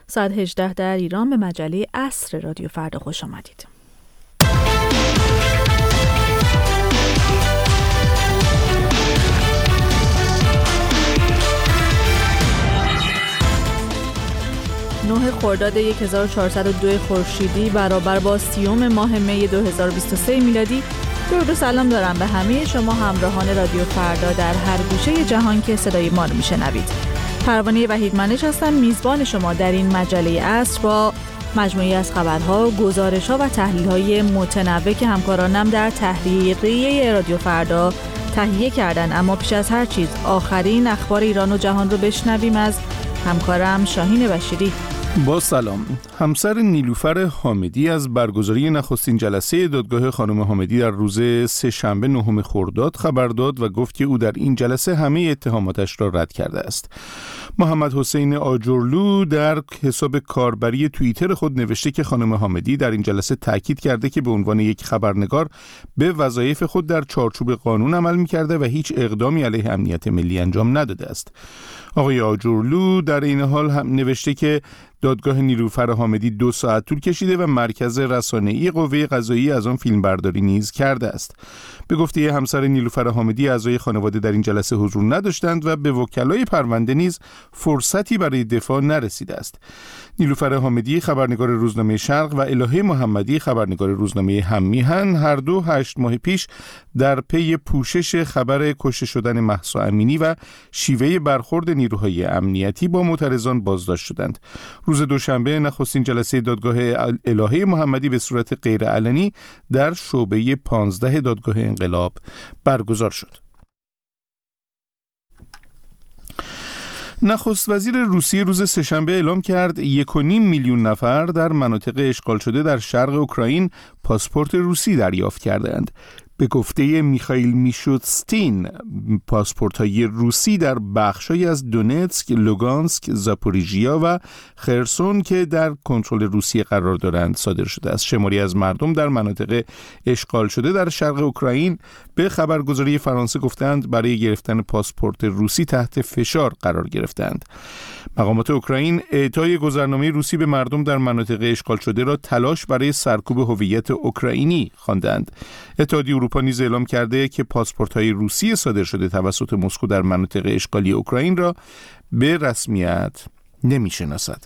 ساعت 18 در ایران به مجله عصر رادیو فردا خوش آمدید. نه خرداد 1402 خورشیدی برابر با 30 ماه می 2023 میلادی. درود و سلام دارم به همه شما همراهان رادیو فردا در هر گوشه جهان که صدای ما رو میشنوید. پروانه وحیدمنش هستم، میزبان شما در این مجله عصر با مجموعی از خبرها، گزارش‌ها و تحلیل‌های متنوع که همکارانم در تحریریه رادیو فردا تهیه کردن. اما پیش از هر چیز آخرین اخبار ایران و جهان رو بشنویم از همکارم شاهین بشیری. با سلام. همسر نیلوفر حامدی از برگزاری نخستین جلسه دادگاه خانم حامدی در روز سه‌شنبه 9 خرداد خبر داد و گفت که او در این جلسه همه اتهاماتش را رد کرده است. محمد حسین آجرلو در حساب کاربری توییتر خود نوشته که خانم حامدی در این جلسه تاکید کرده که به عنوان یک خبرنگار به وظایف خود در چارچوب قانون عمل می‌کرده و هیچ اقدامی علیه امنیت ملی انجام نداده است. آقای آجرلو در این حال هم نوشته که دادگاه نیلوفر حامدی 2 ساعت طول کشیده و مرکز رسانه‌ای قوه قضاییه از آن فیلمبرداری نیز کرده است. به گفته همسر نیلوفر حامدی، اعضای خانواده در این جلسه حضور نداشتند و به وکلای پرونده نیز فرصتی برای دفاع نرسیده است. نیلوفر حامدی خبرنگار روزنامه شرق و الهه محمدی خبرنگار روزنامه هم میهن هر دو 8 ماه پیش در پی پوشش خبر کشته شدن مهسا امینی و شیوه برخورد نیروهای امنیتی با معترضان بازداشت شدند. روز دوشنبه نخستین جلسه دادگاه الهه محمدی به صورت غیرعلنی در شعبه 15 دادگاه انقلاب برگزار شد. نخست وزیر روسیه روز سه‌شنبه اعلام کرد 1.5 میلیون نفر در مناطق اشغال شده در شرق اوکراین پاسپورت روسی دریافت کردند. به گفته میخائیل میشوتستین، پاسپورت‌های روسی در بخش‌هایی از دونتسک، لوگانسک، زاپوریژیا و خرسون که در کنترل روسیه قرار دارند صادر شده است. شماری از مردم در مناطق اشغال شده در شرق اوکراین به خبرگزاری فرانسه گفتند برای گرفتن پاسپورت روسی تحت فشار قرار گرفتند. مقامات اوکراین اعطای گذرنامه روسی به مردم در مناطق اشغال شده را تلاش برای سرکوب هویت اوکراینی خواندند. اتحادیه اروپا نیز اعلام کرده که پاسپورت‌های روسی صادر شده توسط مسکو در مناطق اشغالی اوکراین را به رسمیت نمی‌شناسد.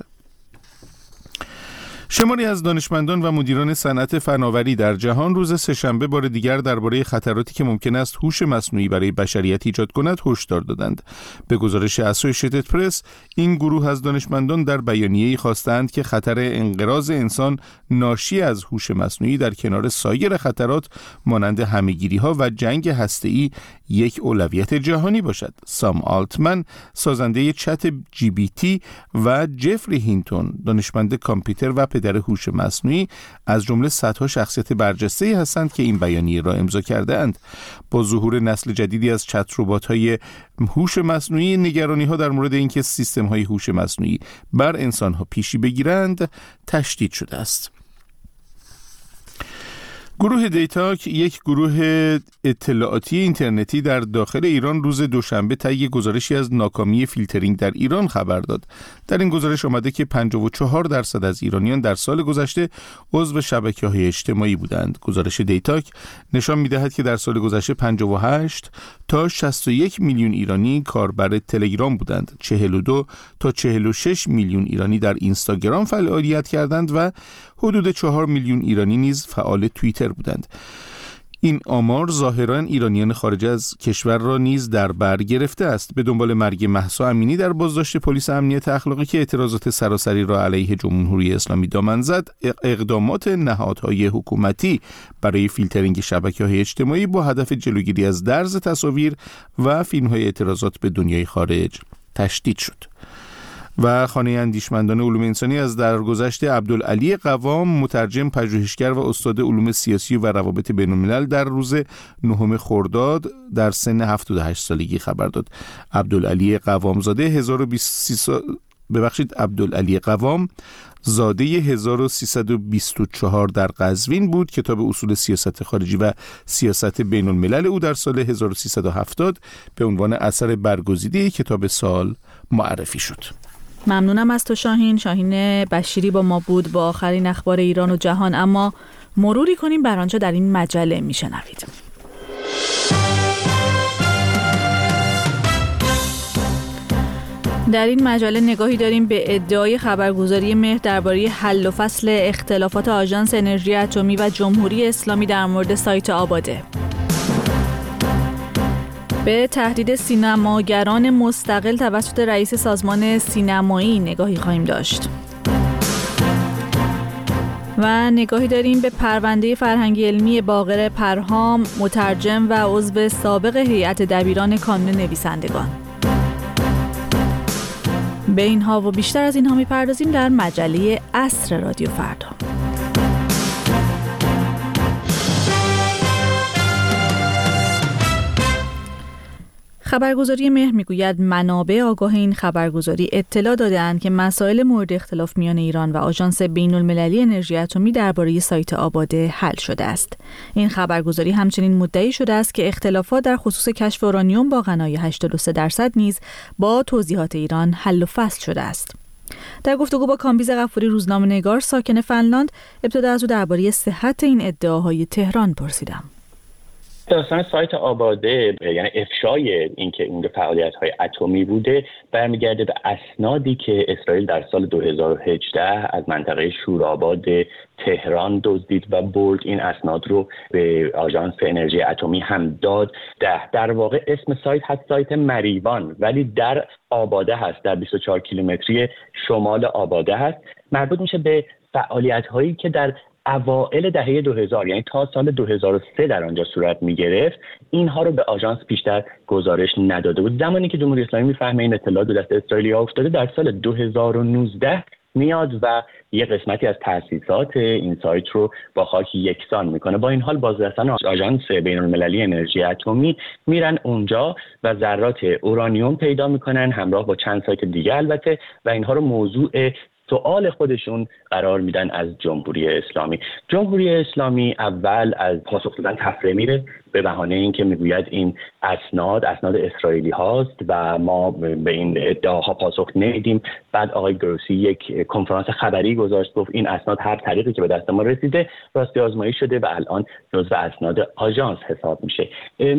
شماری از دانشمندان و مدیران صنعت فناوری در جهان روز سه‌شنبه بار دیگر درباره خطراتی که ممکن است هوش مصنوعی برای بشریت ایجاد کند هشدار دادند. به گزارش اسوشییتد پرس، این گروه از دانشمندان در بیانیه‌ای خواستند که خطر انقراض انسان ناشی از هوش مصنوعی در کنار سایر خطرات مانند همه‌گیری‌ها و جنگ هسته‌ای یک اولویت جهانی باشد. سام آلتمن، سازنده چت جی بی تی، و جفری هینتون، دانشمند کامپیوتر و پدر هوش مصنوعی، از جمله صدها شخصیت برجسته‌ای هستند که این بیانیه را امضا کرده‌اند. با ظهور نسل جدیدی از چت ربات‌های هوش مصنوعی، نگرانی‌ها در مورد اینکه سیستم‌های هوش مصنوعی بر انسان‌ها پیشی بگیرند تشدید شده است. گروه دیتاک، یک گروه اطلاعاتی اینترنتی در داخل ایران، روز دوشنبه طی گزارشی از ناکامی فیلترینگ در ایران خبر داد. در این گزارش آمده که 54% از ایرانیان در سال گذشته عضو شبکه‌های اجتماعی بودند. گزارش دیتاک نشان می‌دهد که در سال گذشته 58 تا 61 میلیون ایرانی کاربر تلگرام بودند، 42 تا 46 میلیون ایرانی در اینستاگرام فعالیت کردند و حدود 4 میلیون ایرانی نیز فعال توییتر بودند. این آمار ظاهراً ایرانیان خارج از کشور را نیز در بر گرفته است. به دنبال مرگ مهسا امینی در بازداشت پلیس امنیت اخلاقی که اعتراضات سراسری را علیه جمهوری اسلامی دامن زد، اقدامات نهادهای حکومتی برای فیلترینگ شبکه‌های اجتماعی با هدف جلوگیری از درز تصاویر و فیلم‌های اعتراضات به دنیای خارج تشدید شد. و خانه اندیشمندان علوم انسانی از درگذشت عبدالعلی قوام، مترجم، پژوهشگر و استاد علوم سیاسی و روابط بین‌الملل، در روز 9 خرداد در سن 78 سالگی خبر داد. عبدالعلی قوام زاده عبدالعلی قوام زاده 1324 در قزوین بود. کتاب اصول سیاست خارجی و سیاست بین الملل او در سال 1370 به عنوان اثر برگزیده کتاب سال معرفی شد. ممنونم از تو شاهین بشیری با ما بود با آخرین اخبار ایران و جهان. اما مروری کنیم بر آنچه در این مجله میشنوید. در این مجله نگاهی داریم به ادعای خبرگزاری مهر درباره حل و فصل اختلافات آژانس انرژی اتمی و جمهوری اسلامی در مورد سایت آباده. به تهدید سینماگران مستقل توسط رئیس سازمان سینمایی نگاهی خواهیم داشت. و نگاهی داریم به پرونده فرهنگی علمی باقر پرهام، مترجم و عضو سابق هیئت دبیران کانون نویسندگان. به اینها و بیشتر از اینها می‌پردازیم در مجله عصر رادیو فردا. خبرگزاری مهر میگوید منابع آگاه این خبرگزاری اطلاع داده‌اند که مسائل مورد اختلاف میان ایران و آژانس بین‌المللی انرژی اتمی درباره سایت آباده حل شده است. این خبرگزاری همچنین مدعی شده است که اختلافات در خصوص کشف اورانیوم با غنای 83% نیز با توضیحات ایران حل و فصل شده است. در گفتگو با کامبیز غفوری روزنامه‌نگار ساکن فنلاند، ابتدا از او درباره صحت این ادعاهای تهران پرسیدم. داستان سایت آباده، یعنی افشای اینکه اون فعالیت‌های اتمی بوده، برمیگرده به اسنادی که اسرائیل در سال 2018 از منطقه شوراباد تهران دزدید و برد. این اسناد رو به آژانس انرژی اتمی هم داد. در واقع اسم سایت هست سایت مریوان، ولی در آباده هست، در 24 کیلومتری شمال آباده هست. مربوط میشه به فعالیت‌هایی که در اوائل دهه 2000 یعنی تا سال 2003 در آنجا صورت می‌گرفت. اینها رو به آژانس بیشتر گزارش نداده بود. زمانی که جمهوری اسلامی می‌فهمه این اطلاعات به دست اسرائیلی‌ها افتاده، در سال 2019 میاد و یه قسمتی از تأسیسات این سایت رو با خاک یکسان میکنه. با این حال بازرسان آژانس بین‌المللی انرژی اتمی میرن اونجا و ذرات اورانیوم پیدا میکنن، همراه با چند سایت دیگه البته، و اینها رو موضوع سوال خودشون قرار میدن از جمهوری اسلامی. جمهوری اسلامی اول از پاسخ دادن تفره میره به بهانه اینکه میگوید این اسناد اسرائیلی هاست و ما به این ادعاها پاسخ نمیدیم. بعد آقای گروسی یک کنفرانس خبری گذاشت، گفت این اسناد هر طریقی که به دست ما رسیده راستی آزمایی شده و الان جزو اسناد آژانس حساب میشه.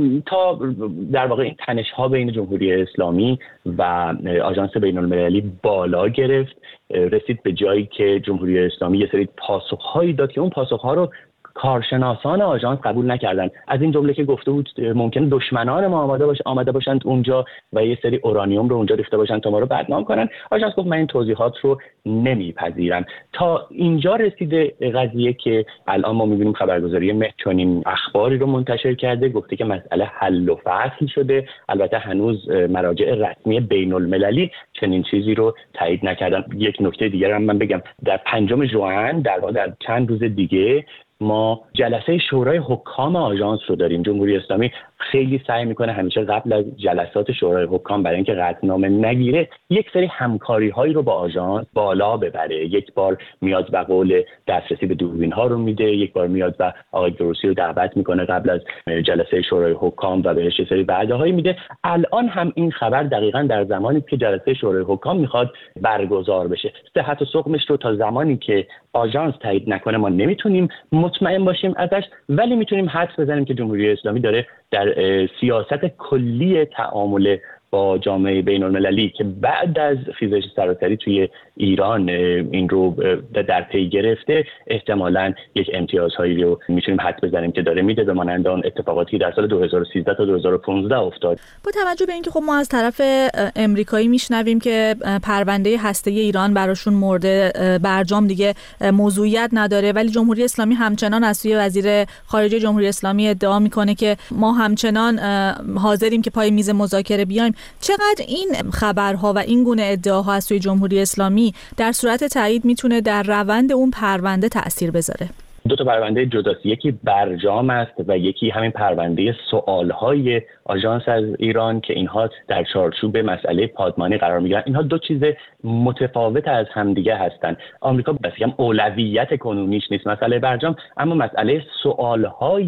تا در واقع این تنش ها بین جمهوری اسلامی و آژانس بین‌المللی بالا گرفت، رسید به جایی که جمهوری اسلامی یه سری پاسخ‌هایی داد که اون پاسخ‌ها رو کارشناسان آژانس قبول نکردن. از این جمله که گفته بود ممکنه دشمنان ما آمده باشند اونجا و یه سری اورانیوم رو اونجا ریخته باشند تا ما رو بدنام کنن. آژانس گفت من این توضیحات رو نمیپذیرم. تا اینجا رسیده قضیه که الان ما میبینیم خبرگزاری مهر چنین اخباری رو منتشر کرده، گفته که مسئله حل و فصل شده. البته هنوز مراجع رسمی بین‌المللی چنین چیزی رو تایید نکردن. یک نکته دیگه هم من بگم، در 5 ژوئن در چند روز دیگه ما جلسه شورای حکام آژانس رو داریم. جمهوری اسلامی خیلی سعی میکنه همیشه قبل از جلسات شورای حکام برای اینکه قطعنامه نگیره یک سری همکاری هایی رو با آژانس بالا ببره. یک بار میاد و قول دسترسی به دوربین ها رو میده، یک بار میاد و آقای گروسی رو دعوت میکنه قبل از جلسه شورای حکام و بهش سری وعده هایی میده. الان هم این خبر دقیقاً در زمانی که جلسه شورای حکام میخواد برگزار بشه. صحت و سقمش رو تا زمانی که آژانس تایید نکنه ما نمیتونیم مطمئن باشیم ازش، ولی میتونیم حدس بزنیم که جمهوری اسلامی داره در سیاست کلی تعامل با جامعه بین‌المللی که بعد از خیزش سراسری توی ایران این رو در پی گرفته، احتمالاً یک امتیازهایی رو میتونیم حدس بزنیم که داره میده به مانند آن اتفاقاتی در سال 2013 تا 2015 افتاد. با توجه به اینکه خب ما از طرف امریکایی میشنویم که پرونده هسته ایران براشون مورد برجام دیگه موضوعیت نداره، ولی جمهوری اسلامی همچنان از سوی وزیر خارجه جمهوری اسلامی ادعا میکنه که ما همچنان حاضریم که پای میز مذاکره بیایم. چقدر این خبرها و این گونه ادعاها از سوی جمهوری اسلامی در صورت تایید میتونه در روند اون پرونده تأثیر بذاره؟ 2 تا پرونده جداست، یکی برجام است و یکی همین پرونده سوالهای آژانس از ایران که اینها در چارچوب مسئله پادمانی قرار میگیرن. اینها 2 چیز متفاوت از همدیگه هستند. آمریکا بسیار اولویت کنونیش نیست مسئله برجام، اما مسئله سوالهای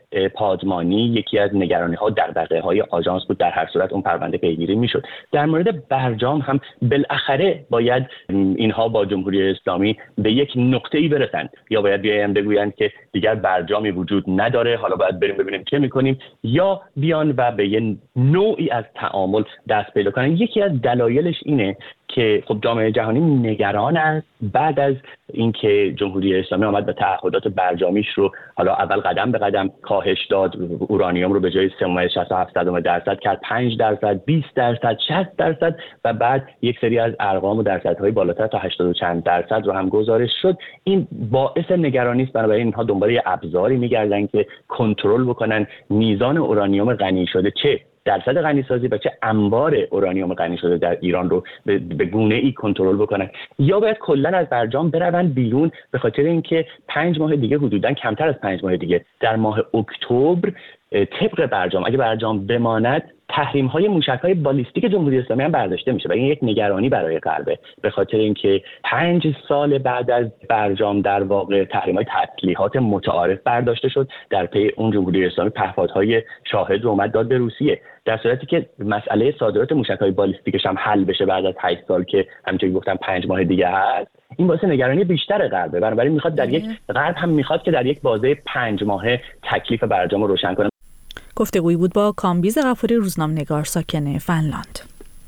پادمانی یکی از نگرانی‌ها دغدغه‌های آژانس بود. در هر صورت اون پرونده پیگیری میشد. در مورد برجام هم بالاخره باید اینها با جمهوری اسلامی به یک نقطه‌ای برسند، یا باید بیاین بگویند که دیگر برجامی وجود نداره، حالا باید بریم ببینیم چه می‌کنیم، یا بیان و به یه نوعی از تعامل دست پیدا کنن. یکی از دلایلش اینه که خب جامعه جهانی نگران است بعد از اینکه جمهوری اسلامی آمد و تعهدات برجامیش رو حالا اول قدم به قدم کاهش داد، اورانیوم رو به جای 3.67% کرد 5%، 20%، 60% و بعد یک سری از ارقام و درصدهای بالاتر تا 80 و چند درصد رو هم گزارش شد. این باعث نگرانی است. بنابراین اینها دنبال یه ابزاری می‌گردن که کنترل بکنن میزان اورانیوم غنی شده، چه درصد غنی‌سازی و چه انبار اورانیوم غنی شده در ایران رو به گونه‌ای کنترل بکنن، یا باید کلاً از برجام بروند بیرون، به خاطر اینکه 5 ماه دیگه، حدوداً کمتر از 5 ماه دیگه، در ماه اکتبر طبق برجام اگه برجام بماند تحریم‌های موشک‌های بالیستیک جمهوری اسلامی هم برداشته میشه و این یک نگرانی برای غربه، به خاطر اینکه 5 سال بعد از برجام در واقع تحریم‌های تسلیحات متعارف برداشته شد. در پی اون جمهوری اسلامی پهپادهای شاهد رو اومد داد به روسیه، در صورتی که مسئله صادرات موشک‌های بالیستیکش هم حل بشه بعد از 8 سال که همونطوری گفتم 5 ماه دیگه هست. این باعث نگرانی بیشتر غربه. بنابراین میخواد در یک غرب هم میخواد که در یک بازه 5 ماهه تکلیف برجام رو روشن کنه. گفتگویی بود با کامبیز غفوری، روزنامه‌نگار ساکن فنلاند.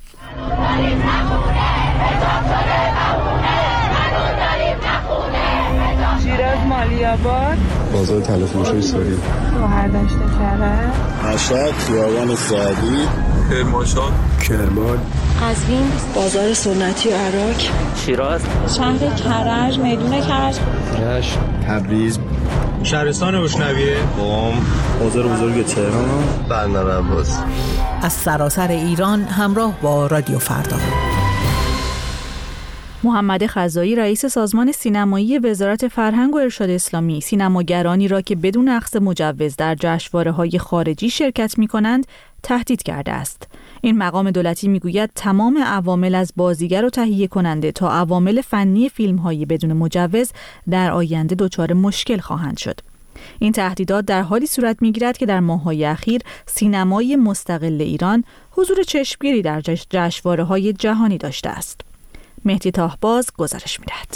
شیراز مالی‌آباد، بازار تلفروشی سوری، گوهردشت کرج، مشهد، خیابان سعدی، کرمانشاه، کرمان، قزوین، بازار سنتی و عراق، شیراز، شهر کرج، میدون کرج، رشت، تبریز، شهرستان بوشنویه، قم، بازار بزرگ تهران، بندر عباس. از سراسر ایران همراه با رادیو فردا. محمد خزایی، رئیس سازمان سینمایی وزارت فرهنگ و ارشاد اسلامی، سینماگرانی را که بدون اخذ مجوز در جشنواره‌های خارجی شرکت می‌کنند تهدید کرده است. این مقام دولتی میگوید تمام عوامل از بازیگر و تهیه کننده تا عوامل فنی فیلم‌های بدون مجوز در آینده دچار مشکل خواهند شد. این تهدیدات در حالی صورت می‌گیرد که در ماه‌های اخیر سینمای مستقل ایران حضور چشمگیری در جشنواره‌های جهانی داشته است. مهدی طاهباز گزارش می‌دهد.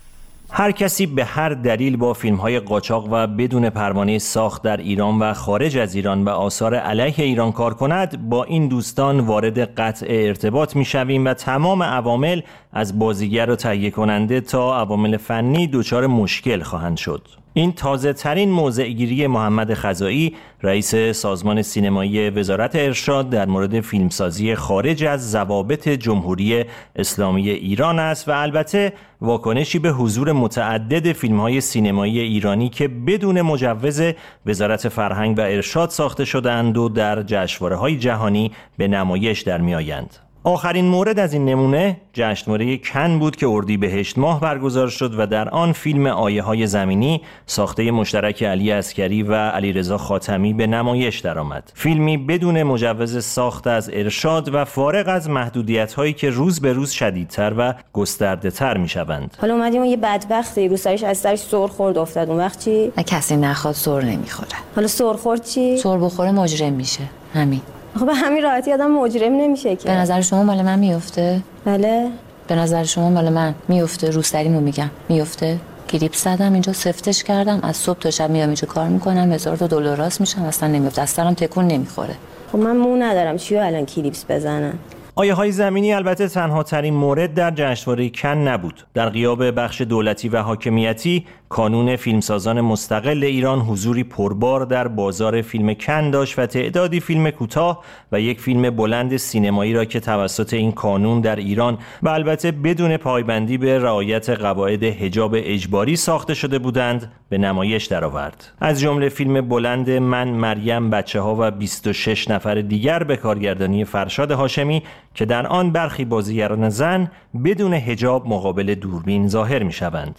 هر کسی به هر دلیل با فیلم‌های قاچاق و بدون پروانه ساخت در ایران و خارج از ایران و آثار علیه ایران کار کند، با این دوستان وارد قطع ارتباط می‌شویم و تمام عوامل از بازیگر و تهیه کننده تا عوامل فنی دچار مشکل خواهند شد. این تازه ترین موضع‌گیری محمد خزایی، رئیس سازمان سینمایی وزارت ارشاد در مورد فیلمسازی خارج از ضوابط جمهوری اسلامی ایران است و البته واکنشی به حضور متعدد فیلم‌های سینمایی ایرانی که بدون مجوز وزارت فرهنگ و ارشاد ساخته شده‌اند و در جشنواره‌های جهانی به نمایش در می‌آیند. آخرین مورد از این نمونه جشنواره کن بود که اردیبهشت ماه برگزار شد و در آن فیلم آیه‌های زمینی ساخته مشترک علی عسکری و علیرضا خاتمی به نمایش درآمد. فیلمی بدون مجوز ساخت از ارشاد و فارغ از محدودیت‌هایی که روز به روز شدیدتر و گسترده‌تر می‌شوند. حالا اومدیم یه بدبختی رو سرش از سرش سر خورد افتاد، اون وقت چی؟ کسی نخواد سر نمیخوره. حالا سر خورد چی؟ سر بخوره مجرم میشه. همین. خب به همین راحتی آدم مجرم نمیشه که. به نظر شما مال من میفته؟ بله. به نظر شما مال من میفته؟ روسریمو میگم میفته؟ گریپ زدم اینجا سفتش کردم، از صبح تا شب میام اینجا کار میکنم، $1000 راست میشم، اصلا نمیفته، از سرم تکون نمیخوره. خب من مو ندارم چیو الان کلیپس بزنم؟ آیه‌های زمینی البته تنها ترین مورد در جشنواره کن نبود. در غیاب بخش دولتی و حاکمیتی، کانون فیلمسازان مستقل ایران حضوری پربار در بازار فیلم کن داشت و تعدادی فیلم کوتاه و یک فیلم بلند سینمایی را که توسط این کانون در ایران و البته بدون پایبندی به رعایت قواعد حجاب اجباری ساخته شده بودند به نمایش درآورد. از جمله فیلم بلند من، مریم، بچه‌ها و 26 نفر دیگر به کارگردانی فرشاد هاشمی که در آن برخی بازیگران زن بدون حجاب مقابل دوربین ظاهر می‌شوند.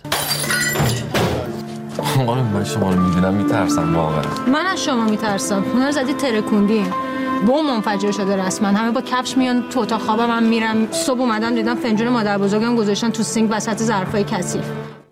من شما رو می‌بینم میترسم واقعا. من از شما میترسم. اونا رو زدی ترکوندی. بوم منفجر شده رسما. همه با کفش میان تو اتاق خوابم، من میرم. صبح اومدم دیدم فنجون مادر بزرگم گذاشتن تو سینک وسط ظرفای کثیف.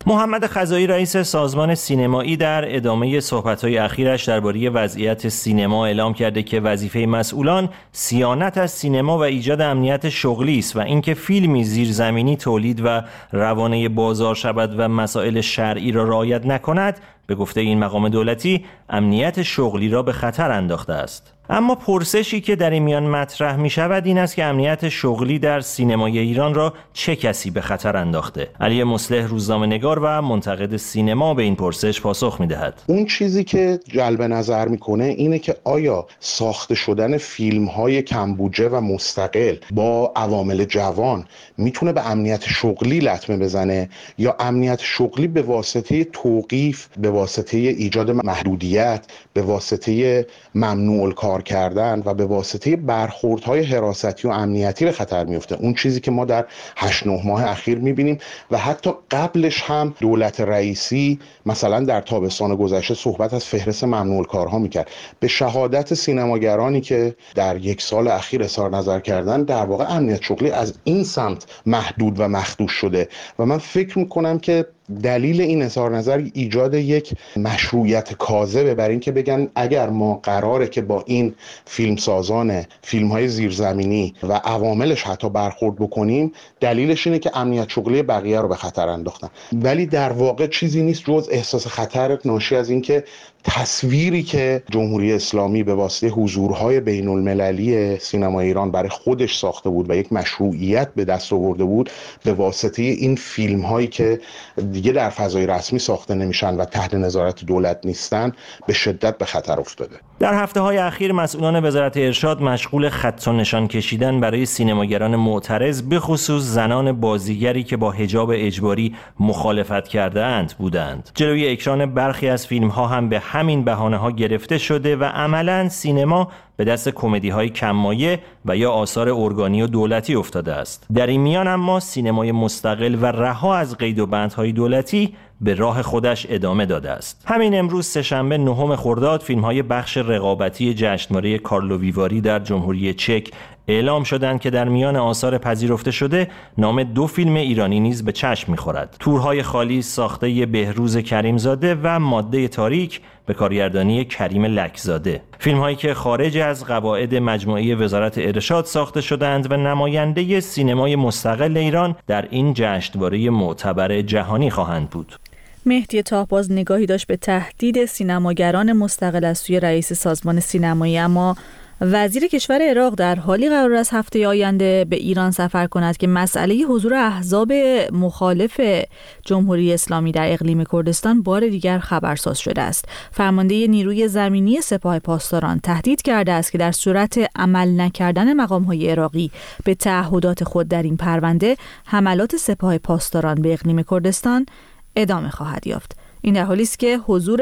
محمد خزایی رئیس سازمان سینمایی در ادامه صحبت‌های اخیرش درباره وضعیت سینما اعلام کرده که وظیفه مسئولان صیانت از سینما و ایجاد امنیت شغلی است و اینکه فیلمی زیرزمینی تولید و روانه بازار شود و مسائل شرعی را رعایت نکند، به گفته این مقام دولتی، امنیت شغلی را به خطر انداخته است. اما پرسشی که در این میان مطرح می شود این است که امنیت شغلی در سینمای ایران را چه کسی به خطر انداخته؟ علی مصلح روزنامه‌نگار و منتقد سینما به این پرسش پاسخ می دهد. اون چیزی که جلب نظر میکنه اینه که آیا ساخته شدن فیلم‌های کمبودجه و مستقل با عوامل جوان میتونه به امنیت شغلی لطمه بزنه یا امنیت شغلی به واسطه توقیف، به واسطه ایجاد محدودیت، به واسطه ممنوع الکار کردن و به واسطه برخوردهای حراستی و امنیتی به خطر میفته. اون چیزی که ما در 8-9 ماه اخیر میبینیم و حتی قبلش هم دولت رئیسی مثلا در تابستان گذشته صحبت از فهرست ممنوع الکارها میکرد. به شهادت سینماگرانی که در 1 سال اخیر اظهار نظر کردن، در واقع امنیت شغلی از این سمت محدود و مخدوش شده و من فکر میکنم که دلیل این اظهار نظر ایجاد یک مشروعیت کاذبه برای اینکه بگن اگر ما قراره که با این فیلمسازان فیلم‌های زیرزمینی و عواملش حتی برخورد بکنیم، دلیلش اینه که امنیت شغلی بقیه رو به خطر انداختن. ولی در واقع چیزی نیست جز احساس خطر ناشی از اینکه تصویری که جمهوری اسلامی به واسطه حضورهای بین المللی سینما ایران برای خودش ساخته بود و یک مشروعیت به دست آورده بود، به واسطه این فیلم هایی که دیگه در فضای رسمی ساخته نمیشن و تحت نظارت دولت نیستن، به شدت به خطر افتاده. در هفته‌های اخیر مسئولان وزارت ارشاد مشغول خط و نشان کشیدن برای سینماگران معترض، به خصوص زنان بازیگری که با حجاب اجباری مخالفت کرده‌اند بودند. جلوی اکران برخی از فیلم‌ها هم به همین بهانه‌ها گرفته شده و عملاً سینما به دست کمدی‌های کم‌مایه و یا آثار ارگانی و دولتی افتاده است. در این میان اما سینمای مستقل و رها از قید و بندهای دولتی به راه خودش ادامه داده است. همین امروز سه‌شنبه 9 خرداد فیلم‌های بخش رقابتی جشنواره کارلو ویواری در جمهوری چک اعلام شدند که در میان آثار پذیرفته شده نام 2 فیلم ایرانی نیز به چشم می‌خورد. تورهای خالی ساخته بهروز کریمزاده و ماده تاریک به کارگردانی کریم لکزاده. فیلم‌هایی که خارج از قواعد مجموعه وزارت ارشاد ساخته شدند و نماینده سینمای مستقل ایران در این جشنواره معتبر جهانی خواهند بود. مهدی تاهباز نگاهی داشت به تهدید سینماگران مستقل از سوی رئیس سازمان سینمایی، اما وزیر کشور عراق در حالی قرار است هفته آینده به ایران سفر کند که مسئله حضور احزاب مخالف جمهوری اسلامی در اقلیم کردستان بار دیگر خبرساز شده است. فرمانده نیروی زمینی سپاه پاسداران تهدید کرده است که در صورت عمل نکردن مقام‌های عراقی به تعهدات خود در این پرونده، حملات سپاه پاسداران به اقلیم کردستان ادامه خواهد یافت. این در حالی است که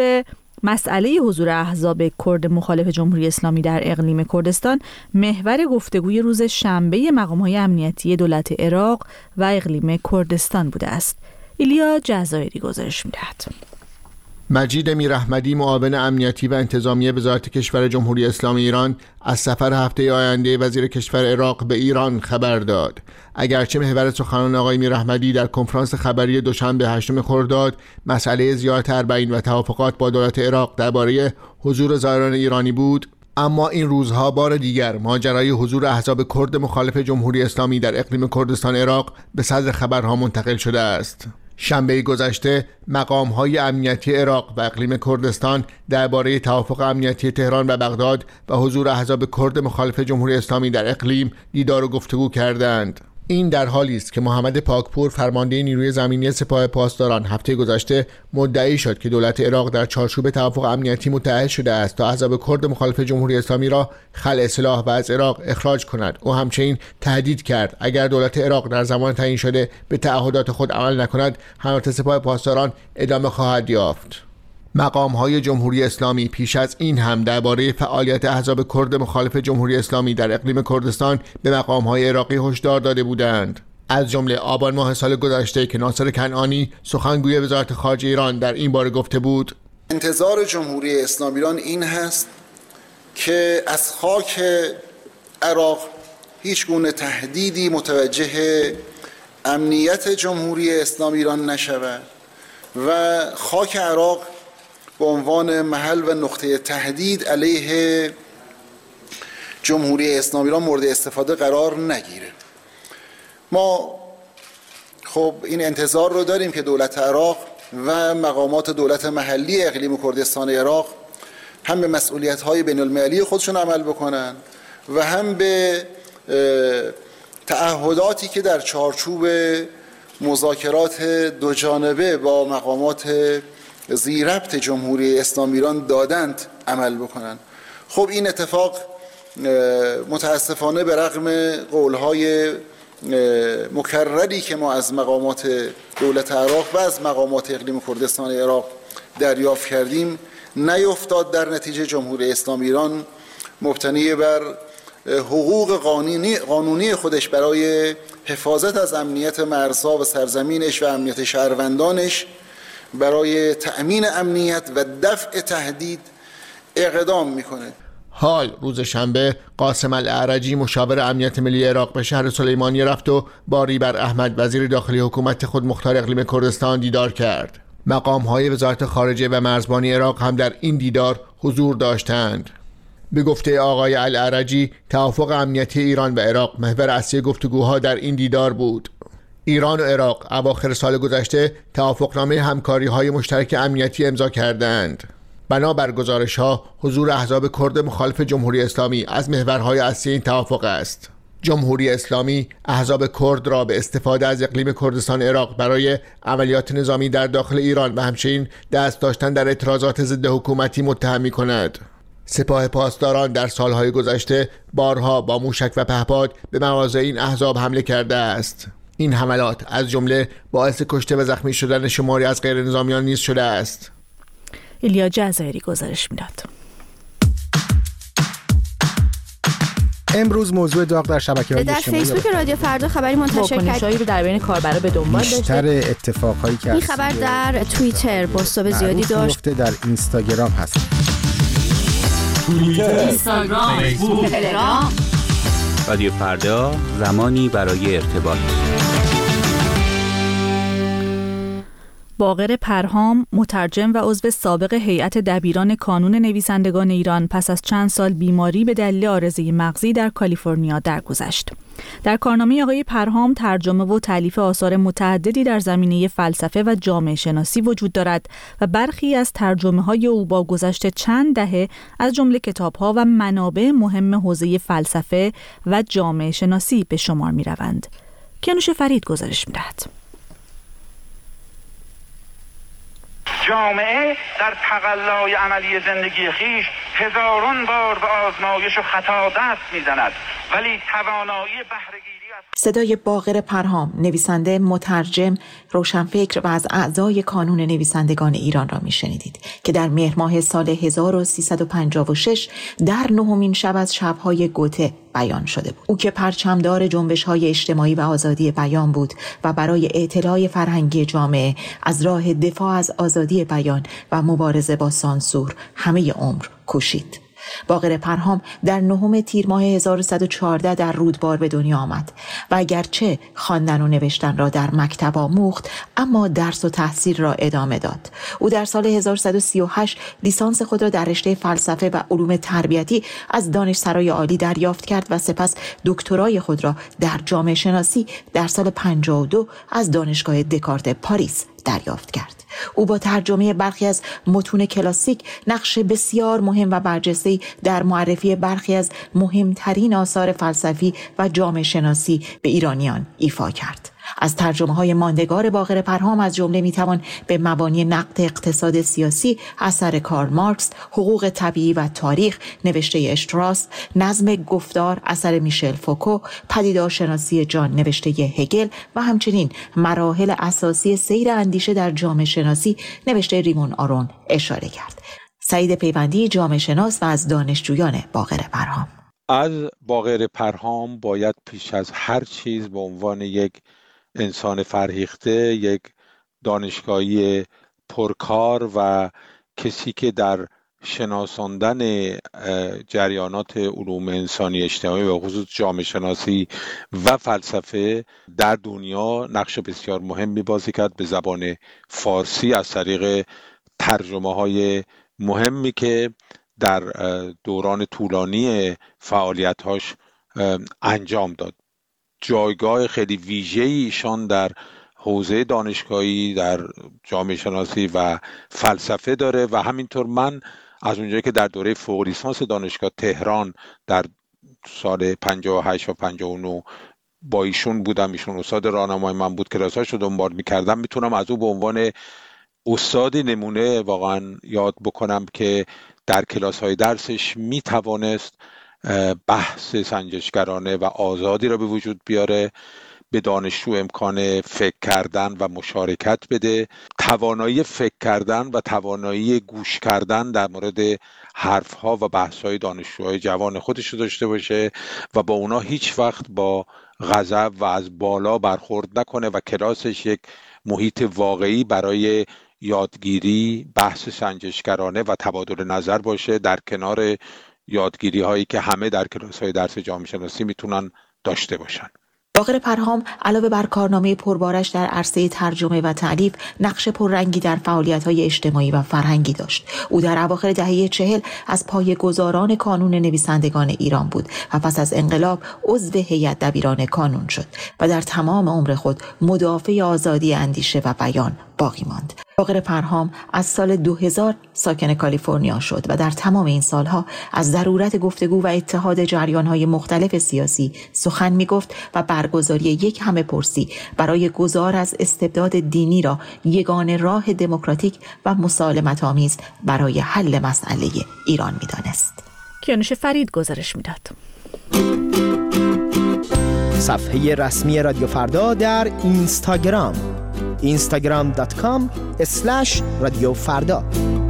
مسئله حضور احزاب کرد مخالف جمهوری اسلامی در اقلیم کردستان محور گفتگوی روز شنبه مقام‌های امنیتی دولت عراق و اقلیم کردستان بوده است. ایلیا جزایری گزارش می‌دهد. مجید میراحمدی، معاون امنیتی و انتظامی وزارت کشور جمهوری اسلامی ایران، از سفر هفته آینده وزیر کشور عراق به ایران خبر داد. اگرچه محور سخنان آقای میراحمدی در کنفرانس خبری دوشنبه 8 خرداد مسئله زیارت اربعین و توافقات با دولت عراق درباره حضور زائران ایرانی بود، اما این روزها بار دیگر ماجرای حضور احزاب کرد مخالف جمهوری اسلامی در اقلیم کردستان عراق به صدر خبرها منتقل شده است. شنبه گذشته مقام‌های امنیتی عراق و اقلیم کردستان درباره توافق امنیتی تهران و بغداد و حضور احزاب کرد مخالف جمهوری اسلامی در اقلیم دیدار و گفتگو کردند. این در حالی است که محمد پاکپور، فرمانده نیروی زمینی سپاه پاسداران، هفته گذشته مدعی شد که دولت عراق در چارچوب توافق امنیتی متعهد شده است تا احزاب کرد مخالف جمهوری اسلامی را خلع سلاح و از عراق اخراج کند. او همچنین تهدید کرد اگر دولت عراق در زمان تعیین شده به تعهدات خود عمل نکند، حملات سپاه پاسداران ادامه خواهد یافت. مقام‌های جمهوری اسلامی پیش از این هم درباره فعالیت احزاب کرد مخالف جمهوری اسلامی در اقلیم کردستان به مقام‌های عراقی هشدار داده بودند. از جمله آبان ماه سال گذشته که ناصر کنعانی، سخنگوی وزارت خارجه ایران، در این باره گفته بود: انتظار جمهوری اسلامی ایران این هست که از خاک عراق هیچ گونه تهدیدی متوجه امنیت جمهوری اسلامی ایران نشود و خاک عراق به عنوان محل و نقطه تهدید علیه جمهوری اسلامی ایران مورد استفاده قرار نگیره. ما خب این انتظار رو داریم که دولت عراق و مقامات دولت محلی اقلیم کردستان عراق هم به مسئولیت‌های بین‌المللی خودشون عمل بکنن و هم به تعهداتی که در چارچوب مذاکرات دو جانبه با مقامات ذی‌ربط جمهوری اسلامی ایران دادند عمل بکنن. خب این اتفاق متاسفانه به رغم قول‌های مکرری که ما از مقامات دولت عراق و از مقامات اقلیم کردستان عراق دریافت کردیم نیفتاد. در نتیجه جمهوری اسلامی ایران مبتنی بر حقوق قانونی خودش برای حفاظت از امنیت مرزها و سرزمینش و امنیت شهروندانش، برای تأمین امنیت و دفع تهدید اقدام میکنه. حال روز شنبه قاسم الاعرجی مشاور امنیت ملی عراق به شهر سلیمانیه رفت و با ریبر احمد وزیر داخلی حکومت خود مختار اقلیم کردستان دیدار کرد. مقام‌های وزارت خارجه و مرزبانی عراق هم در این دیدار حضور داشتند. به گفته آقای الاعرجی توافق امنیتی ایران و عراق محور اصلی گفتگوها در این دیدار بود. ایران و عراق اواخر سال گذشته توافقنامه همکاری‌های مشترک امنیتی امضا کردند. بنابر گزارش‌ها حضور احزاب کرد مخالف جمهوری اسلامی از محورهای اصلی این توافق است. جمهوری اسلامی احزاب کرد را به استفاده از اقلیم کردستان عراق برای عملیات نظامی در داخل ایران و همچنین دست داشتن در اعتراضات ضد حکومتی متهم می‌کند. سپاه پاسداران در سالهای گذشته بارها با موشک و پهپاد به مواضع این احزاب حمله کرده است. این حملات از جمله باعث کشته و زخمی شدن شماری از غیر نظامیان نیز شده است. ایلیا جزایری گزارش میداد. امروز موضوع داغ در شبکه‌های اجتماعی در فیسبوک رادیو فردا خبری منتشر کرد. واکنش‌هایی رو در بین کاربرا به دنبال داشته. بیشتر اتفاقایی که این خبر در توییتر بازتاب زیادی داشت. در اینستاگرام هست. توییتر، اینستاگرام، فیسبوک، تلگرام. رادیو فردا، زمانی برای ارتباط. باقر پرهام، مترجم و عضو سابق هیئت دبیران کانون نویسندگان ایران پس از چند سال بیماری به دلیل عارضه مغزی در کالیفرنیا درگذشت. در کارنامه آقای پرهام ترجمه و تالیف آثار متعددی در زمینه فلسفه و جامعه شناسی وجود دارد و برخی از ترجمه‌های او با گذشت چند دهه از جمله کتاب‌ها و منابع مهم حوزه فلسفه و جامعه شناسی به شمار می‌روند. کیانوش فرید گزارش می‌دهد. جامعه در تقلای عملی زندگی خیش هزاران بار به آزمایش و خطا دست میزند، ولی توانایی بهره‌گیری از صدای باقر پرهام، نویسنده، مترجم، روشنفکر و از اعضای کانون نویسندگان ایران را میشنیدید که در مهر ماه سال 1356 در 9مین شب از شب‌های گوته بیان شده بود. او که پرچمدار جنبش‌های اجتماعی و آزادی بیان بود و برای اطلاع فرهنگی جامعه از راه دفاع از آزادی بیان و مبارزه با سانسور همه عمر کوشید. باقر پرهام در 9 تیر ماه 1114 در رودبار به دنیا آمد و اگرچه خواندن و نوشتن را در مکتب آموخت، اما درس و تحصیل را ادامه داد. او در سال 1138 لیسانس خود را در رشته فلسفه و علوم تربیتی از دانشسرای عالی دریافت کرد و سپس دکترای خود را در جامعه شناسی در سال 52 از دانشگاه دکارت پاریس دریافت کرد. او با ترجمه برخی از متون کلاسیک نقش بسیار مهم و برجسته‌ای در معرفی برخی از مهمترین آثار فلسفی و جامعه شناسی به ایرانیان ایفا کرد. از ترجمه‌های ماندگار باقر پرهام از جمله میتوان به مبانی نقد اقتصاد سیاسی اثر کارل مارکس، حقوق طبیعی و تاریخ نوشته اشتراس، نظم گفتار اثر میشل فوکو، پدیدارشناسی جان نوشته هگل و همچنین مراحل اساسی سیر اندیشه در جامعه شناسی نوشته ریمون آرون اشاره کرد. سعید پیوندی، جامعه شناس و از دانشجویان باقر پرهام: از باقر پرهام باید پیش از هر چیز به عنوان یک انسان فرهیخته، یک دانشگاهی پرکار و کسی که در شناساندن جریانات علوم انسانی اجتماعی و خصوص جامعه شناسی و فلسفه در دنیا نقش بسیار مهمی بازی کرد به زبان فارسی از طریق ترجمه های مهمی که در دوران طولانی فعالیت‌هاش انجام داد. جایگاه خیلی ویژه‌ای ایشان در حوزه دانشگاهی، در جامعه شناسی و فلسفه داره و همینطور من از اونجایی که در دوره فوق لیسانس دانشگاه تهران در سال 58 و 59 با ایشون بودم، ایشون استاد راهنمای من بود، کلاساشو دنبال می‌کردم، میتونم از او به عنوان استادی نمونه واقعا یاد بکنم که در کلاس‌های درسش میتوانست بحث سنجشگرانه و آزادی را به وجود بیاره، به دانشجو امکان فکر کردن و مشارکت بده، توانایی فکر کردن و توانایی گوش کردن در مورد حرفها و بحث‌های دانشجوهای جوان خودش رو داشته باشه و با اونا هیچ وقت با غضب و از بالا برخورد نکنه و کلاسش یک محیط واقعی برای یادگیری، بحث سنجشگرانه و تبادل نظر باشه، در کنار یادگیری هایی که همه در کلاس های درس جامعه شناسی میتونن داشته باشن. باقر پرهام علاوه بر کارنامه پربارش در عرصه ترجمه و تألیف، نقش پررنگی در فعالیت‌های اجتماعی و فرهنگی داشت. او در اواخر دهه 40 از پایه‌گذاران کانون نویسندگان ایران بود و پس از انقلاب عضو هیئت دبیران کانون شد و در تمام عمر خود مدافع آزادی اندیشه و بیان باقی ماند. باقر پرهام از سال 2000 ساکن کالیفرنیا شد و در تمام این سالها از ضرورت گفتگو و اتحاد جریان‌های مختلف سیاسی سخن می‌گفت و برگزاری یک همه‌پرسی برای گذار از استبداد دینی را یگانه راه دموکراتیک و مسالمت‌آمیز برای حل مسئله ایران می‌دانست. کیانوش فرید گزارش می‌داد. صفحه رسمی رادیو فردا در اینستاگرام instagram.com/رادیو فردا.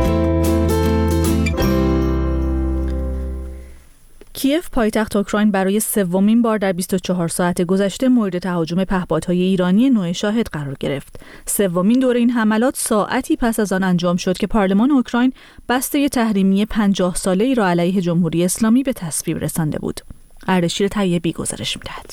کیف پایتخت اوکراین برای سومین بار در 24 ساعت گذشته مورد تهاجم پهپادهای ایرانی نوع شاهد قرار گرفت. سومین دوره این حملات ساعتی پس از آن انجام شد که پارلمان اوکراین بسته تحریمی 50 ساله‌ای را علیه جمهوری اسلامی به تصویب رسانده بود. اردشیر طیبی گزارش می‌دهد.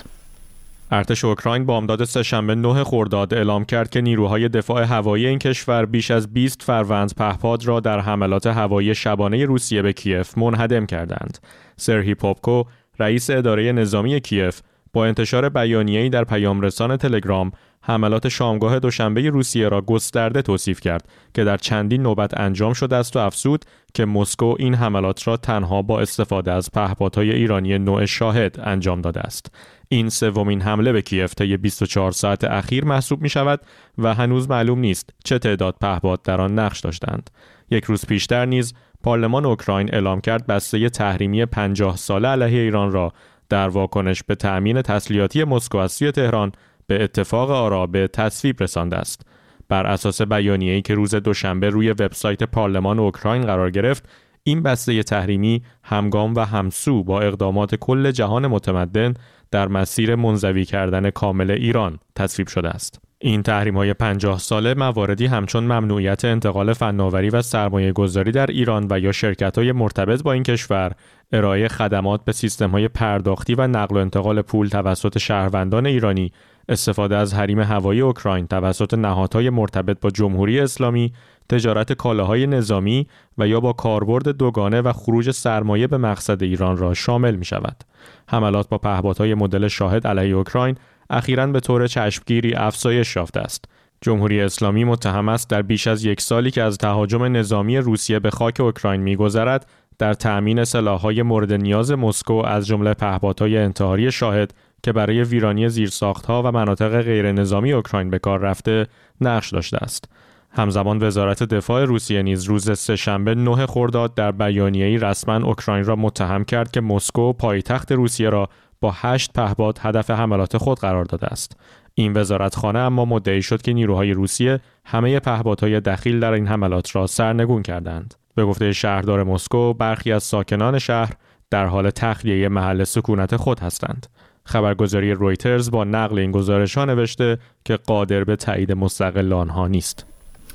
ارتش اوکراین بامداد سه‌شنبه 9 خرداد اعلام کرد که نیروهای دفاع هوایی این کشور بیش از 20 فروند پهپاد را در حملات هوایی شبانه روسیه به کیف منهدم کردند. سرهی پوپکو، رئیس اداره نظامی کیف، با انتشار بیانیه‌ای در پیامرسان تلگرام حملات شامگاه دوشنبه روسیه را گسترده توصیف کرد که در چندین نوبت انجام شده است و افزود که مسکو این حملات را تنها با استفاده از پهپادهای ایرانی نوع شاهد انجام داده است. این سومین حمله به کیف طی 24 ساعت اخیر محسوب می شود و هنوز معلوم نیست چه تعداد پهپاد در آن نقش داشتند. یک روز پیشتر نیز پارلمان اوکراین اعلام کرد بسته تحریمی 50 ساله علیه ایران را در واکنش به تأمین تسلیحاتی مسکو از سوی تهران به اتفاق آرا به تصویب رسانده است. بر اساس بیانیه‌ای که روز دوشنبه روی وبسایت پارلمان اوکراین قرار گرفت، این بسته تحریمی همگام و همسو با اقدامات کل جهان متمدن در مسیر منزوی کردن کامل ایران تصویب شده است. این تحریم‌های 50 ساله مواردی همچون ممنوعیت انتقال فناوری و سرمایه گذاری در ایران و یا شرکت‌های مرتبط با این کشور، ارائه خدمات به سیستم‌های پرداختی و نقل و انتقال پول توسط شهروندان ایرانی، استفاده از حریم هوایی اوکراین توسط نهادهای مرتبط با جمهوری اسلامی، تجارت کالاهای نظامی و یا با کاربرد دوگانه و خروج سرمایه به مقصد ایران را شامل می شود. حملات با پهپادهای مدل شاهد علیه اوکراین اخیراً به طور چشمگیری افزایش یافته است. جمهوری اسلامی متهم است در بیش از یک سالی که از تهاجم نظامی روسیه به خاک اوکراین می‌گذرد، در تأمین سلاح‌های مورد نیاز مسکو از جمله پهپادهای انتحاری شاهد که برای ویرانی زیرساخت‌ها و مناطق غیر نظامی اوکراین به کار رفته نقش داشته است. همزمان وزارت دفاع روسیه نیز روز سه‌شنبه 9 خرداد در بیانیه‌ای رسما اوکراین را متهم کرد که مسکو پایتخت روسیه را با 8 پهپاد هدف حملات خود قرار داده است. این وزارتخانه اما مدعی شد که نیروهای روسیه همه پهپادهای دخیل در این حملات را سرنگون کردند. به گفته شهردار مسکو، برخی از ساکنان شهر در حال تخلیه محل سکونت خود هستند. خبرگزاری رویترز با نقل این گزارش‌ها نوشته که قادر به تایید مستقل آنها نیست.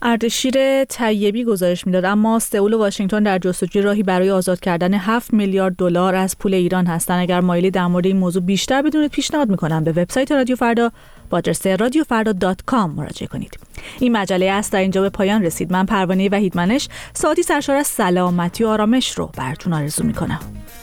اردشیر طیبی گزارش میداد اما سئول و واشنگتن در جستجوی راهی برای آزاد کردن 7 میلیارد دلار از پول ایران هستند. اگر مایلی در مورد این موضوع بیشتر بدونید پیشنهاد میکنم به وبسایت رادیو فردا با آدرس radiofarda.com مراجعه کنید. این مجله است در اینجا به پایان رسید. من پروانه وحیدمنش ساعتی سرشار از سلامتی و آرامش رو براتون آرزو میکنم.